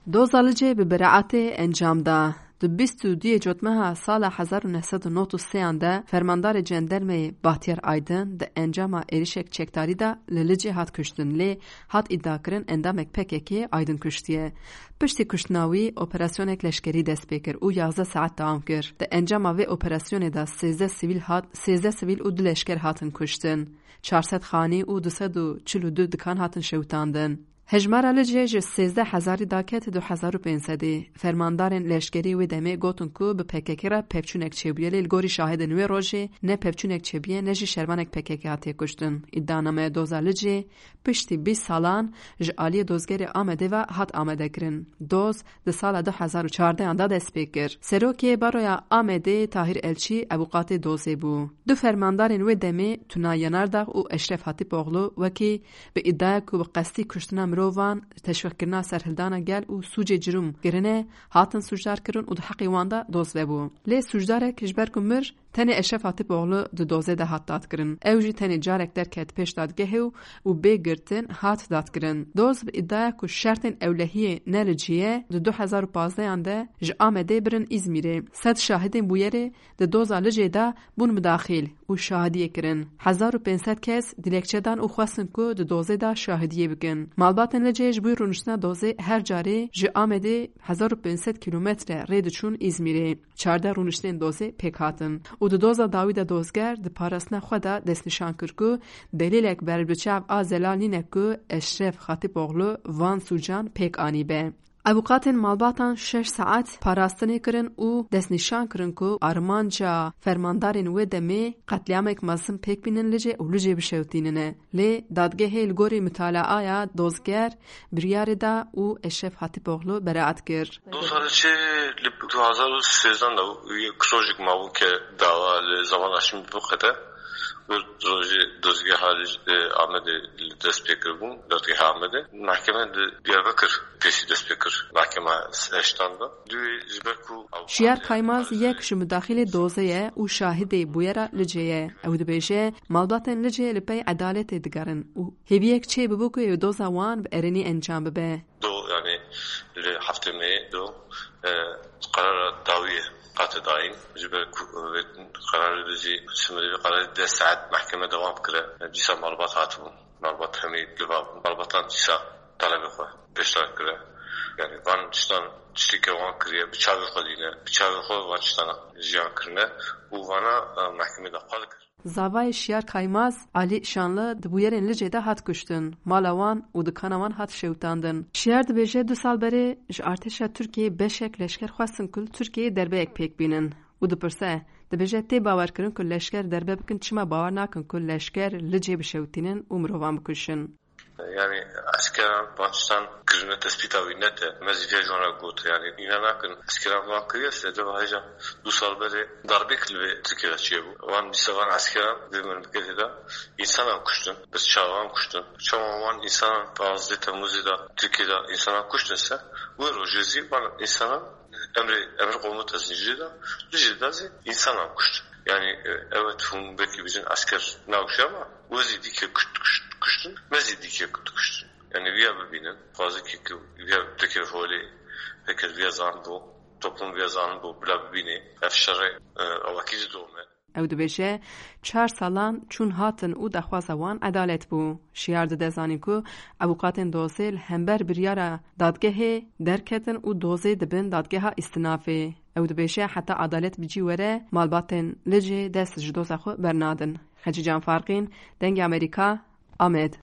دوزا لجه به براعت انجام ده. د 22 جوتمه سال 1993 ده فرماندار جندرمه باتیر آیدن ده انجام ایریشک چکتاری ده لجه هات کشتن لی هات ادعا کرن اندامک پککی آیدن کشتیه. پشتی کشتناوی اپراسیون لشکری دست بکر او 11 ساعت دوام کرد. ده انجام و اپراسیون ده 13 سیویل او 2 لشکر هاتن کشتن. 400 خانی او 242 دکان هاتن شوتاندن. هجمار لجه 13,000 داکت 2500 فرماندارن لشکری و دمه گوتن کو به پککی را پپچونک چبیه لیلگوری شاهد نوی روژه نه پپچونک چبیه نه جی شرمانک پککی هاتی کشتن. ادانامه دوزا لجه پشتی 20 سالان جعالی دوزگر آمده و هات آمده کرن. دوز ده سال 2014 انده دست بکر. سروکی بارویا آمده تاهیر الچی ابوقات دوزه بو. دو فرماندارن و دمه تونایانار داغ و اشرف هاتی پاغلو وکی به ادعای کو به قصدی کشتن روان تشویق کرنا سرهلدانا گل و سوج جرم گرنه هاتن سوجدار کرن و ده حقی واندا دوز ببو. لی سوجداره کشبر کمر تنی اشرفاتی باغلو ده دوزه ده هات داد کرن. اوجی تنی جارک در کت پیش دادگه و بگرتن هات داد کرن. دوز به ادعای که شرطن اولهی نلجیه ده 2015 انده ج آمده برن ازمیره. 100 شاهدین بویره ده دوزا لجه ده بون مداخل و شاهدیه کرن. 1500 کس دیلکچه دان و خواستن که ده دوزه ده شاهدیه بکن. مالباتن لجهش بوی رونشنا دوزه هر جاره ج آمده 1500 کیلومتر رید چون ازمیره. 14 رونشتن دوزه پیک هاتن. و دو دوزا داوید دوزگر ده پاراسنا خدا دست نشان کرد دلیلک بر بچاو آزلال نینه که اشرف خاطی باغلو وان سوجان پیک آنی به. ابوقاتن مالباتان 6 ساعت پاراستنی کرن و دست نشان کرن که آرمانجا فرماندارن و دمه قتلیامک مزم پیک بینن لجه و لجه بشوتیننه. لی دادگه الگوری مطالعه دوزگر بریار دا و اشرف خاطی باغلو براعت کرد. دو سال چه 2013 دا یک پروژه ماو که داوا زمان اشم بخته و دوزگه حالی آمده دست پیکر بون دادگه آمده محکمه دیاربکر پیسی دست پیکر محکمه اشتانده دوی جبرکو شیار کایماز یک شمداخل دوزه و شاهده بویرا لجه او دبیشه مالباتن لجه لپی عدالت دگرن و هیویک چه ببو که دوزا وان به ارنی انجام ببه دو یعنی هفته می دو قرار داویه قاطع داين جبر قرار دجي سمري قرار 10 ساعات محكمة دوام كره جيسا معلومات هاتون معلومات همي لباب معلومات جيسا طلب خو بيشتغل كره يعني وان شتان تشتكي وان كريه بچاوي خدينه بچاوي خو وان شتان جيان كرنه و وانا محكمة دا قال زاوای شیار کایماز علی شانله دبویرین لجه ده هات کشتن مالوان و دکانوان هات شوتاندن. شیار دبیجه 2 سال بره ج ارتش ترکیه بشک لشکر خواستن کل ترکیه دربه یک پیک بینن و دپرسه دبیجه تی باور کرن کل لشکر دربه بکن چما باور نکن کل لشکر لجه بشوتینن و مروان بکشن. يعني عسكرا باكستان كرنا تثبيت او نت مزيفيا جونا قوت يعني إنا ناكن عسكرا ما كريس لدو هاجا 2 سال بدي ضربك اللي تركيا تشيبو وان بيسوان عسكرا دمن كده انسان كشتن بس شاوان كشتن شاوان انسان فازده تموزي دا تركيا دا انسان كشتن سا وروجزي بان انسان امر قومت تزنيجي دا لجي دازي انسان كشتن يعني evet هم belki bizim asker navşa ama vazidi ki kuştun vazidi ki kuştun yani via bibinin fazla ki via tekefoli peki via zandu toplum via zandu bla bibini afşare avakiz doğme او دبیشه 4 سالان چون هاتن او دخوازوان عدالت بو. شیار ده دزانی که ابوقاتن دوزه همبر بریاره دادگه درکتن او دوزه دبن دادگه استنافه. او دبیشه حتی عدالت بجی وره مالباتن لجه دست جدوزه خو برنادن. خجی جان فارقین دنگ امریکا آمد.